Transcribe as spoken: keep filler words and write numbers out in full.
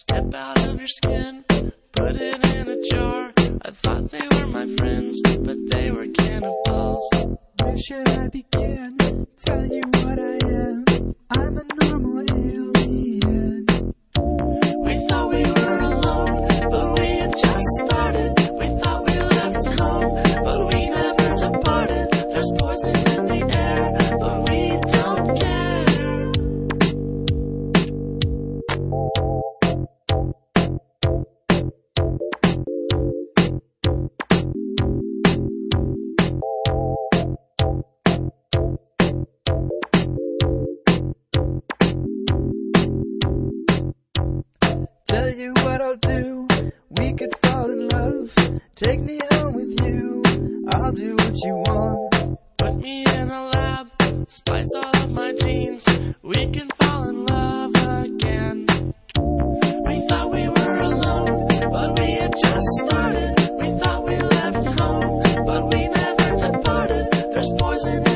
Step out of your skin, put it in a jar. I thought they were my friends, but they were cannibals. Where should I begin? Tell you what I am. I'm a normal alien. We thought we were alone, but we had just started. We thought we left home, but we never departed. There's poison in the air, but we don't care. Tell you what I'll do. We could fall in love. Take me home with you. I'll do what you want. Put me in a lab, splice all of my genes. We can fall in love again. We thought we were alone, but we had just started. We thought we left home, but we never departed. There's poison in